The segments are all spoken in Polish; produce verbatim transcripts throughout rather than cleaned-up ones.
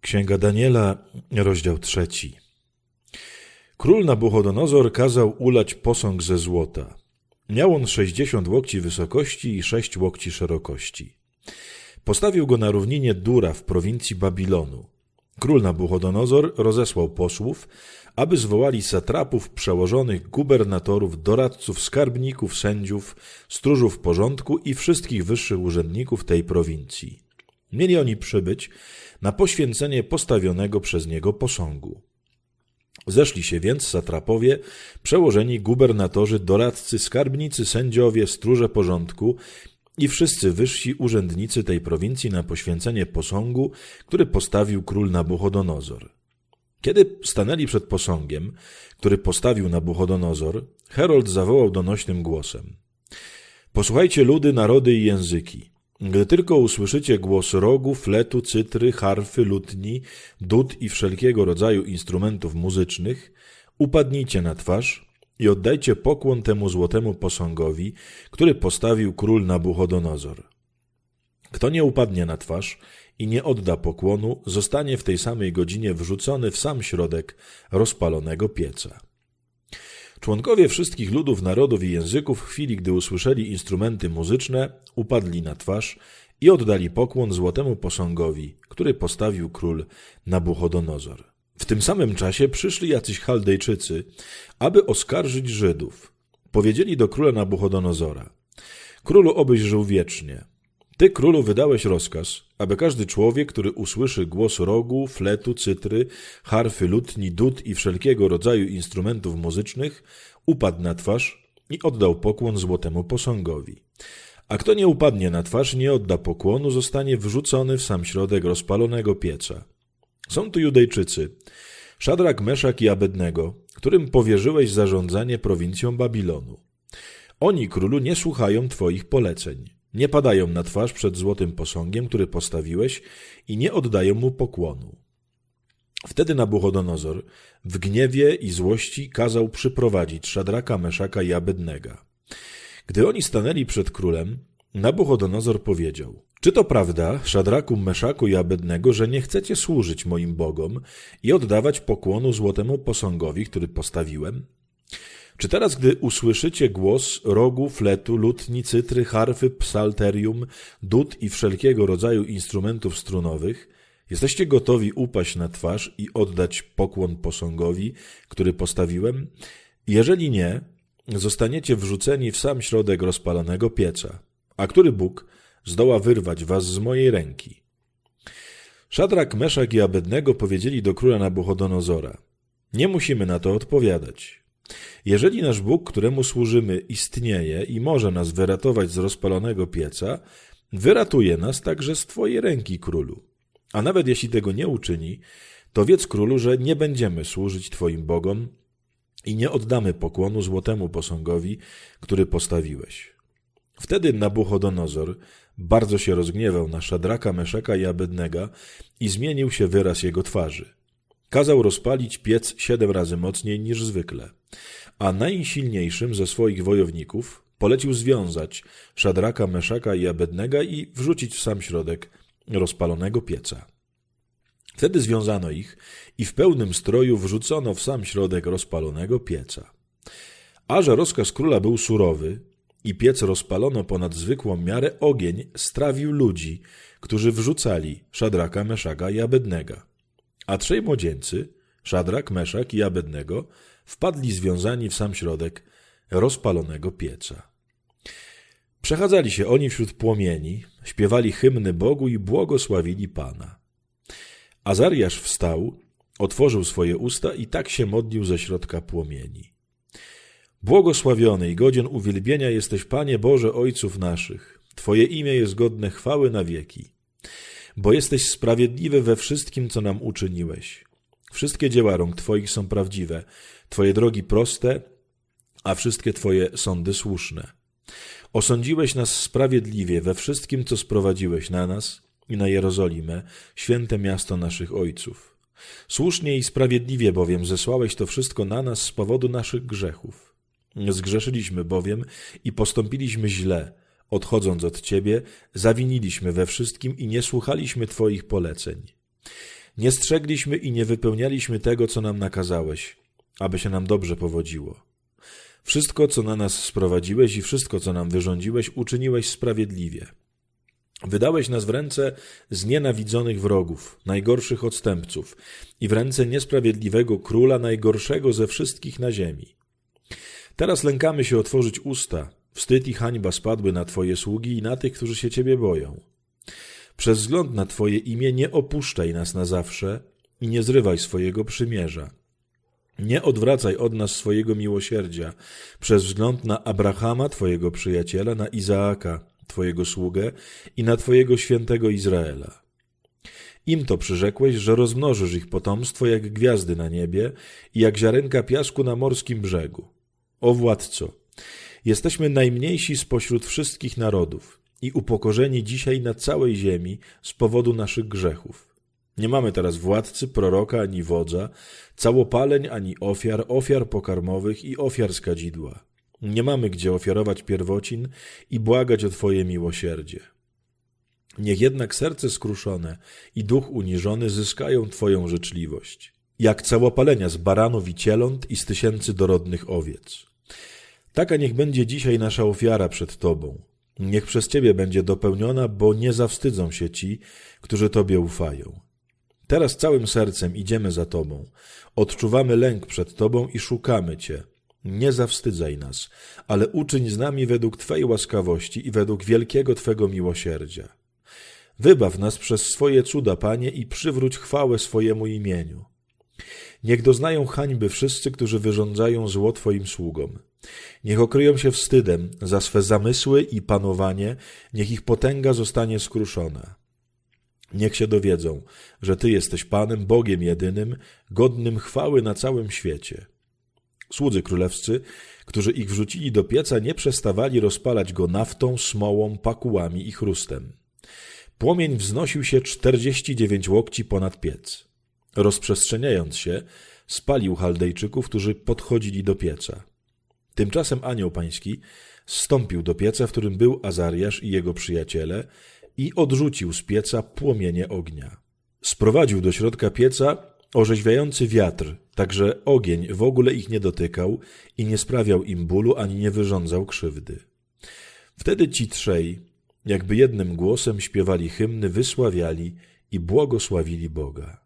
Księga Daniela, rozdział trzeci. Król Nabuchodonozor kazał ulać posąg ze złota. Miał on sześćdziesiąt łokci wysokości i sześć łokci szerokości. Postawił go na równinie Dura w prowincji Babilonu. Król Nabuchodonozor rozesłał posłów, aby zwołali satrapów, przełożonych, gubernatorów, doradców, skarbników, sędziów, stróżów porządku i wszystkich wyższych urzędników tej prowincji. Mieli oni przybyć na poświęcenie postawionego przez niego posągu. Zeszli się więc satrapowie, przełożeni, gubernatorzy, doradcy, skarbnicy, sędziowie, stróże porządku i wszyscy wyżsi urzędnicy tej prowincji na poświęcenie posągu, który postawił król Nabuchodonozor. Kiedy stanęli przed posągiem, który postawił Nabuchodonozor, herold zawołał donośnym głosem: Posłuchajcie, ludy, narody i języki. Gdy tylko usłyszycie głos rogu, fletu, cytry, harfy, lutni, dud i wszelkiego rodzaju instrumentów muzycznych, upadnijcie na twarz i oddajcie pokłon temu złotemu posągowi, który postawił król Nabuchodonozor. Kto nie upadnie na twarz i nie odda pokłonu, zostanie w tej samej godzinie wrzucony w sam środek rozpalonego pieca. Członkowie wszystkich ludów, narodów i języków w chwili, gdy usłyszeli instrumenty muzyczne, upadli na twarz i oddali pokłon złotemu posągowi, który postawił król Nabuchodonozor. W tym samym czasie przyszli jacyś Chaldejczycy, aby oskarżyć Żydów. Powiedzieli do króla Nabuchodonozora: Królu, obyś żył wiecznie. Ty, królu, wydałeś rozkaz, aby każdy człowiek, który usłyszy głos rogu, fletu, cytry, harfy, lutni, dud i wszelkiego rodzaju instrumentów muzycznych, upadł na twarz i oddał pokłon złotemu posągowi. A kto nie upadnie na twarz i nie odda pokłonu, zostanie wrzucony w sam środek rozpalonego pieca. Są tu Judejczycy, Szadrak, Meszak i Abednego, którym powierzyłeś zarządzanie prowincją Babilonu. Oni, królu, nie słuchają twoich poleceń. Nie padają na twarz przed złotym posągiem, który postawiłeś, i nie oddają mu pokłonu. Wtedy Nabuchodonozor w gniewie i złości kazał przyprowadzić Szadraka, Meszaka i Abednego. Gdy oni stanęli przed królem, Nabuchodonozor powiedział: Czy to prawda, Szadraku, Meszaku i Abednego, że nie chcecie służyć moim bogom i oddawać pokłonu złotemu posągowi, który postawiłem? Czy teraz, gdy usłyszycie głos rogu, fletu, lutni, cytry, harfy, psalterium, dud i wszelkiego rodzaju instrumentów strunowych, jesteście gotowi upaść na twarz i oddać pokłon posągowi, który postawiłem? Jeżeli nie, zostaniecie wrzuceni w sam środek rozpalonego pieca, a który Bóg zdoła wyrwać was z mojej ręki? Szadrak, Meszak i Abednego powiedzieli do króla Nabuchodonozora: Nie musimy na to odpowiadać. Jeżeli nasz Bóg, któremu służymy, istnieje i może nas wyratować z rozpalonego pieca, wyratuje nas także z twojej ręki, królu. A nawet jeśli tego nie uczyni, to wiedz, królu, że nie będziemy służyć twoim bogom i nie oddamy pokłonu złotemu posągowi, który postawiłeś. Wtedy Nabuchodonozor bardzo się rozgniewał na Szadraka, Meszaka i Abednego i zmienił się wyraz jego twarzy. Kazał rozpalić piec siedem razy mocniej niż zwykle, a najsilniejszym ze swoich wojowników polecił związać Szadraka, Meszaka i Abednego i wrzucić w sam środek rozpalonego pieca. Wtedy związano ich i w pełnym stroju wrzucono w sam środek rozpalonego pieca. A że rozkaz króla był surowy i piec rozpalono ponad zwykłą miarę, ogień strawił ludzi, którzy wrzucali Szadraka, Meszaka i Abednego. A trzej młodzieńcy, Szadrak, Meszak i Abednego, wpadli związani w sam środek rozpalonego pieca. Przechadzali się oni wśród płomieni, śpiewali hymny Bogu i błogosławili Pana. Azariasz wstał, otworzył swoje usta i tak się modlił ze środka płomieni. Błogosławiony i godzien uwielbienia jesteś, Panie Boże Ojców naszych. Twoje imię jest godne chwały na wieki. Bo jesteś sprawiedliwy we wszystkim, co nam uczyniłeś. Wszystkie dzieła rąk Twoich są prawdziwe, Twoje drogi proste, a wszystkie Twoje sądy słuszne. Osądziłeś nas sprawiedliwie we wszystkim, co sprowadziłeś na nas i na Jerozolimę, święte miasto naszych ojców. Słusznie i sprawiedliwie bowiem zesłałeś to wszystko na nas z powodu naszych grzechów. Zgrzeszyliśmy bowiem i postąpiliśmy źle. Odchodząc od Ciebie, zawiniliśmy we wszystkim i nie słuchaliśmy Twoich poleceń. Nie strzegliśmy i nie wypełnialiśmy tego, co nam nakazałeś, aby się nam dobrze powodziło. Wszystko, co na nas sprowadziłeś i wszystko, co nam wyrządziłeś, uczyniłeś sprawiedliwie. Wydałeś nas w ręce znienawidzonych wrogów, najgorszych odstępców i w ręce niesprawiedliwego króla, najgorszego ze wszystkich na ziemi. Teraz lękamy się otworzyć usta, wstyd i hańba spadły na Twoje sługi i na tych, którzy się Ciebie boją. Przez wzgląd na Twoje imię nie opuszczaj nas na zawsze i nie zrywaj swojego przymierza. Nie odwracaj od nas swojego miłosierdzia przez wzgląd na Abrahama, Twojego przyjaciela, na Izaaka, Twojego sługę i na Twojego świętego Izraela. Im to przyrzekłeś, że rozmnożysz ich potomstwo jak gwiazdy na niebie i jak ziarenka piasku na morskim brzegu. O władco, jesteśmy najmniejsi spośród wszystkich narodów i upokorzeni dzisiaj na całej ziemi z powodu naszych grzechów. Nie mamy teraz władcy, proroka ani wodza, całopaleń ani ofiar, ofiar pokarmowych i ofiar z kadzidła. Nie mamy gdzie ofiarować pierwocin i błagać o Twoje miłosierdzie. Niech jednak serce skruszone i duch uniżony zyskają Twoją życzliwość, jak całopalenia z baranów i cieląt i z tysięcy dorodnych owiec. Taka niech będzie dzisiaj nasza ofiara przed Tobą. Niech przez Ciebie będzie dopełniona, bo nie zawstydzą się ci, którzy Tobie ufają. Teraz całym sercem idziemy za Tobą, odczuwamy lęk przed Tobą i szukamy Cię. Nie zawstydzaj nas, ale uczyń z nami według Twej łaskawości i według wielkiego Twego miłosierdzia. Wybaw nas przez swoje cuda, Panie, i przywróć chwałę swojemu imieniu. Niech doznają hańby wszyscy, którzy wyrządzają zło Twoim sługom. Niech okryją się wstydem za swe zamysły i panowanie, niech ich potęga zostanie skruszona. Niech się dowiedzą, że Ty jesteś Panem, Bogiem jedynym, godnym chwały na całym świecie. Słudzy królewscy, którzy ich wrzucili do pieca, nie przestawali rozpalać go naftą, smołą, pakułami i chrustem. Płomień wznosił się czterdzieści dziewięć łokci ponad piec. Rozprzestrzeniając się, spalił Chaldejczyków, którzy podchodzili do pieca. Tymczasem anioł pański zstąpił do pieca, w którym był Azariasz i jego przyjaciele, i odrzucił z pieca płomienie ognia. Sprowadził do środka pieca orzeźwiający wiatr, tak że ogień w ogóle ich nie dotykał i nie sprawiał im bólu ani nie wyrządzał krzywdy. Wtedy ci trzej, jakby jednym głosem śpiewali hymny, wysławiali i błogosławili Boga.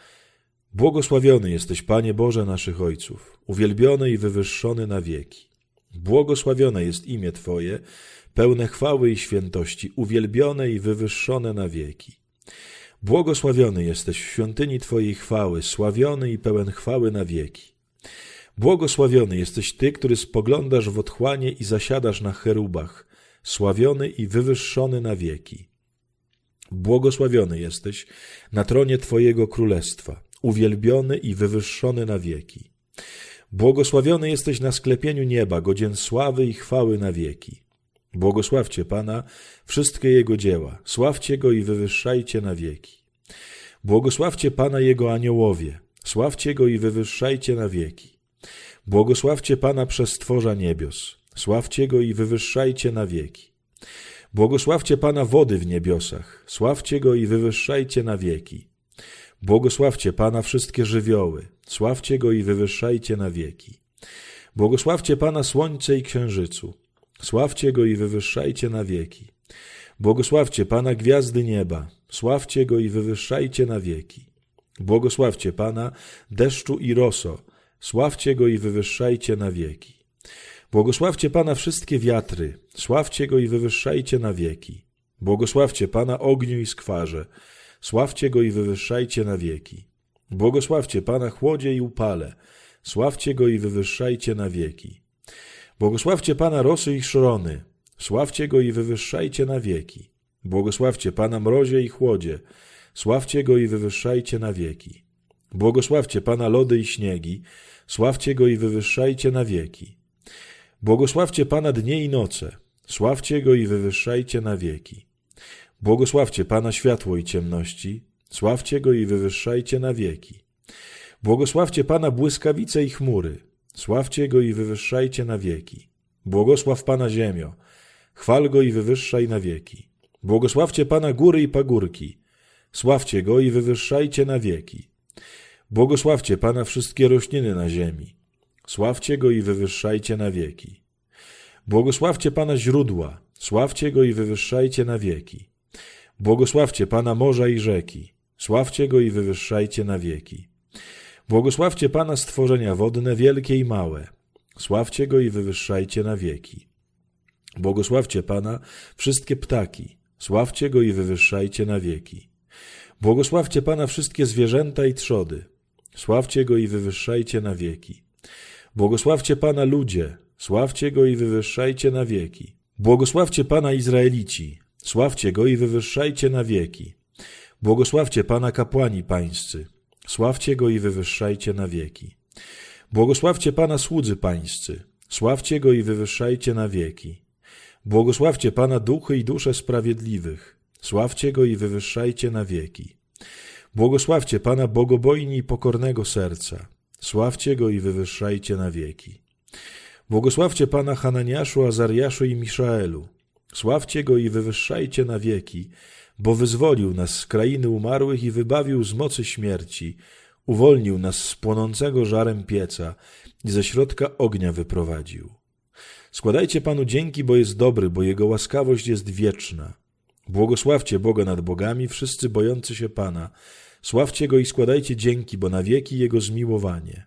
Błogosławiony jesteś, Panie Boże naszych ojców, uwielbiony i wywyższony na wieki. Błogosławione jest imię Twoje, pełne chwały i świętości, uwielbione i wywyższone na wieki. Błogosławiony jesteś w świątyni Twojej chwały, sławiony i pełen chwały na wieki. Błogosławiony jesteś Ty, który spoglądasz w otchłanie i zasiadasz na cherubach, sławiony i wywyższony na wieki. Błogosławiony jesteś na tronie Twojego królestwa, uwielbiony i wywyższony na wieki. Błogosławiony jesteś na sklepieniu nieba, godzien sławy i chwały na wieki. Błogosławcie Pana, wszystkie Jego dzieła, sławcie Go i wywyższajcie na wieki. Błogosławcie Pana Jego aniołowie, sławcie Go i wywyższajcie na wieki. Błogosławcie Pana przestworza niebios, sławcie Go i wywyższajcie na wieki. Błogosławcie Pana wody w niebiosach, sławcie Go i wywyższajcie na wieki. Błogosławcie Pana wszystkie żywioły, sławcie Go i wywyższajcie na wieki. Błogosławcie Pana słońce i księżycu, sławcie Go i wywyższajcie na wieki. Błogosławcie Pana gwiazdy nieba, sławcie Go i wywyższajcie na wieki. Błogosławcie Pana deszczu i roso, sławcie Go i wywyższajcie na wieki. Błogosławcie Pana wszystkie wiatry, sławcie Go i wywyższajcie na wieki. Błogosławcie Pana ogniu i skwarze, sławcie Go i wywyższajcie na wieki. Błogosławcie Pana chłodzie i upale, sławcie Go i wywyższajcie na wieki. Błogosławcie Pana rosy i szrony, sławcie Go i wywyższajcie na wieki. Błogosławcie Pana mrozie i chłodzie, sławcie Go i wywyższajcie na wieki. Błogosławcie Pana lody i śniegi, sławcie Go i wywyższajcie na wieki. Błogosławcie Pana dnie i noce, sławcie Go i wywyższajcie na wieki. Błogosławcie Pana światło i ciemności, sławcie Go i wywyższajcie na wieki. Błogosławcie Pana błyskawice i chmury, sławcie Go i wywyższajcie na wieki. Błogosław Pana ziemio, chwal Go i wywyższaj na wieki. Błogosławcie Pana góry i pagórki, Sławcie Go i wywyższajcie na wieki. Błogosławcie Pana wszystkie rośliny na ziemi. Sławcie Go i wywyższajcie na wieki. Błogosławcie Pana źródła. Sławcie Go i wywyższajcie na wieki. Błogosławcie Pana morza i rzeki. Sławcie Go i wywyższajcie na wieki. Błogosławcie Pana stworzenia wodne, wielkie i małe. Sławcie Go i wywyższajcie na wieki. Błogosławcie Pana wszystkie ptaki. Sławcie Go i wywyższajcie na wieki. Błogosławcie Pana wszystkie zwierzęta i trzody. Sławcie Go i wywyższajcie na wieki. Błogosławcie Pana ludzie. Sławcie Go i wywyższajcie na wieki. Błogosławcie Pana Izraelici. Sławcie Go i wywyższajcie na wieki. Błogosławcie Pana kapłani pańscy. Sławcie Go i wywyższajcie na wieki. Błogosławcie Pana słudzy pańscy. Sławcie Go i wywyższajcie na wieki. Błogosławcie Pana duchy i dusze sprawiedliwych. Sławcie Go i wywyższajcie na wieki. Błogosławcie Pana bogobojni i pokornego serca. Sławcie Go i wywyższajcie na wieki. Błogosławcie Pana Hananiaszu, Azariaszu i Miszaelu. Sławcie Go i wywyższajcie na wieki, bo wyzwolił nas z krainy umarłych i wybawił z mocy śmierci, uwolnił nas z płonącego żarem pieca i ze środka ognia wyprowadził. Składajcie Panu dzięki, bo jest dobry, bo Jego łaskawość jest wieczna. Błogosławcie Boga nad bogami, wszyscy bojący się Pana. Sławcie Go i składajcie dzięki, bo na wieki Jego zmiłowanie.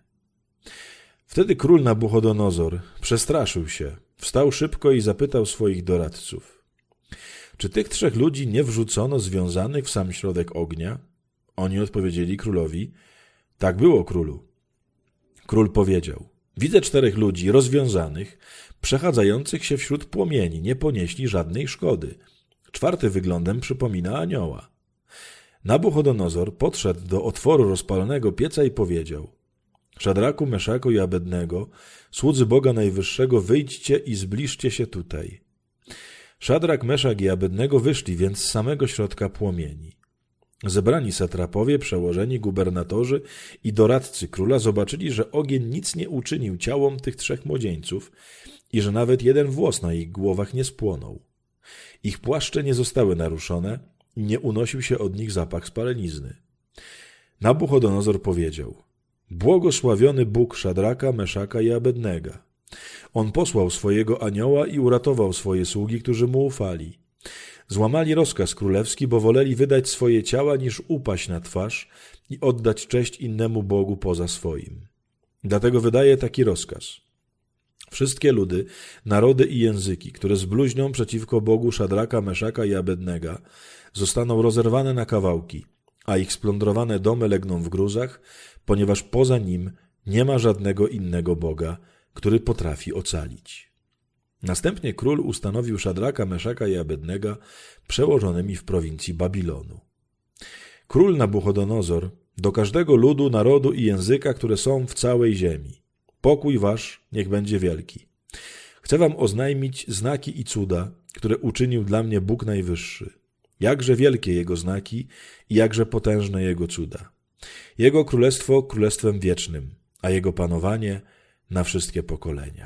Wtedy król Nabuchodonozor przestraszył się, wstał szybko i zapytał swoich doradców: czy tych trzech ludzi nie wrzucono związanych w sam środek ognia? Oni odpowiedzieli królowi: tak było, królu. Król powiedział: widzę czterech ludzi rozwiązanych, przechadzających się wśród płomieni, nie ponieśli żadnej szkody. Czwarty wyglądem przypomina anioła. Nabuchodonozor podszedł do otworu rozpalonego pieca i powiedział: Szadraku, Meszaku i Abednego, słudzy Boga Najwyższego, wyjdźcie i zbliżcie się tutaj. Szadrak, Meszak i Abednego wyszli więc z samego środka płomieni. Zebrani satrapowie, przełożeni, gubernatorzy i doradcy króla zobaczyli, że ogień nic nie uczynił ciałom tych trzech młodzieńców i że nawet jeden włos na ich głowach nie spłonął. Ich płaszcze nie zostały naruszone i nie unosił się od nich zapach spalenizny. Nabuchodonozor powiedział: błogosławiony Bóg Szadraka, Meszaka i Abednega. On posłał swojego anioła i uratował swoje sługi, którzy mu ufali. Złamali rozkaz królewski, bo woleli wydać swoje ciała, niż upaść na twarz i oddać cześć innemu Bogu poza swoim. Dlatego wydaje taki rozkaz. Wszystkie ludy, narody i języki, które zbluźnią przeciwko Bogu Szadraka, Meszaka i Abednega, zostaną rozerwane na kawałki, a ich splądrowane domy legną w gruzach, ponieważ poza nim nie ma żadnego innego Boga, który potrafi ocalić. Następnie król ustanowił Szadraka, Meszaka i Abednego przełożonymi w prowincji Babilonu. Król Nabuchodonozor do każdego ludu, narodu i języka, które są w całej ziemi: pokój wasz niech będzie wielki. Chcę wam oznajmić znaki i cuda, które uczynił dla mnie Bóg Najwyższy. Jakże wielkie Jego znaki i jakże potężne Jego cuda. Jego królestwo królestwem wiecznym, a Jego panowanie na wszystkie pokolenia.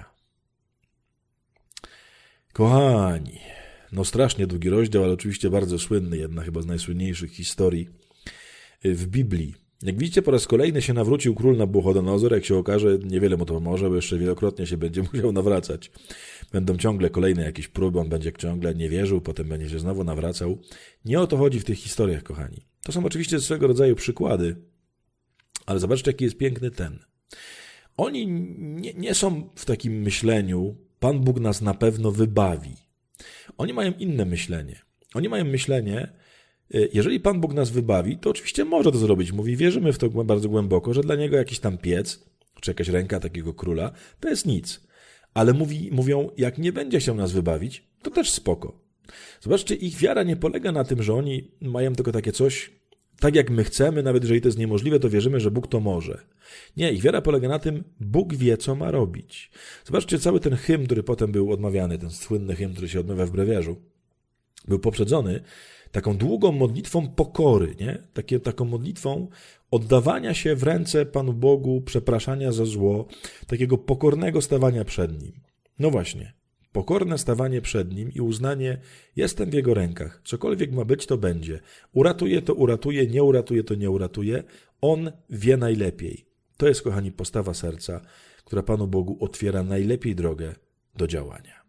Kochani, no strasznie długi rozdział, ale oczywiście bardzo słynny, jedna chyba z najsłynniejszych historii w Biblii. Jak widzicie, po raz kolejny się nawrócił król Nabuchodonozor. Jak się okaże, niewiele mu to pomoże, bo jeszcze wielokrotnie się będzie musiał nawracać. Będą ciągle kolejne jakieś próby, on będzie ciągle nie wierzył, potem będzie się znowu nawracał. Nie o to chodzi w tych historiach, kochani. To są oczywiście swego rodzaju przykłady, ale zobaczcie, jaki jest piękny ten. Oni nie, nie są w takim myśleniu: Pan Bóg nas na pewno wybawi. Oni mają inne myślenie. Oni mają myślenie: jeżeli Pan Bóg nas wybawi, to oczywiście może to zrobić. Mówi, wierzymy w to bardzo głęboko, że dla Niego jakiś tam piec, czy jakaś ręka takiego króla, to jest nic. Ale mówi, mówią, jak nie będzie chciał nas wybawić, to też spoko. Zobaczcie, ich wiara nie polega na tym, że oni mają tylko takie coś, tak jak my chcemy, nawet jeżeli to jest niemożliwe, to wierzymy, że Bóg to może. Nie, ich wiara polega na tym, Bóg wie, co ma robić. Zobaczcie, cały ten hymn, który potem był odmawiany, ten słynny hymn, który się odmawia w brewiarzu, był poprzedzony taką długą modlitwą pokory, nie? Takie, taką modlitwą oddawania się w ręce Panu Bogu, przepraszania za zło, takiego pokornego stawania przed Nim. No właśnie, Pokorne stawanie przed Nim i uznanie, jestem w Jego rękach, cokolwiek ma być, to będzie. Uratuje, to uratuje, nie uratuje, to nie uratuje. On wie najlepiej. To jest, kochani, postawa serca, która Panu Bogu otwiera najlepiej drogę do działania.